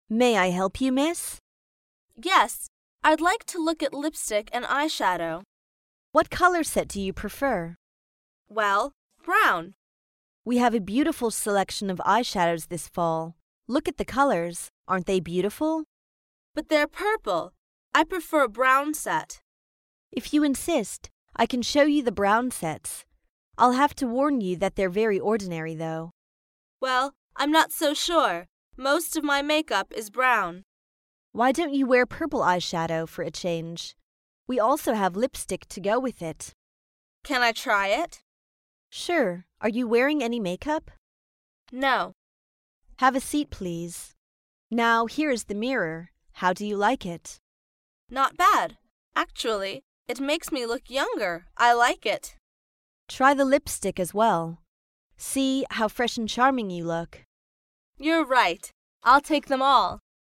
May I help you, miss? Yes, I'd like to look at lipstick and eyeshadow. What color set do you prefer? Well, brown. We have a beautiful selection of eyeshadows this fall. Look at the colors. Aren't they beautiful? But they're purple. I prefer a brown set. If you insist, I can show you the brown sets. I'll have to warn you that they're very ordinary, though. Well, I'm not so sure. Most of my makeup is brown. Why don't you wear purple eyeshadow for a change? We also have lipstick to go with it. Can I try it? Sure. Are you wearing any makeup? No. Have a seat, please. Now, here is the mirror. How do you like it? Not bad. Actually, it makes me look younger. I like it. Try the lipstick as well. See how fresh and charming you look. You're right. I'll take them all.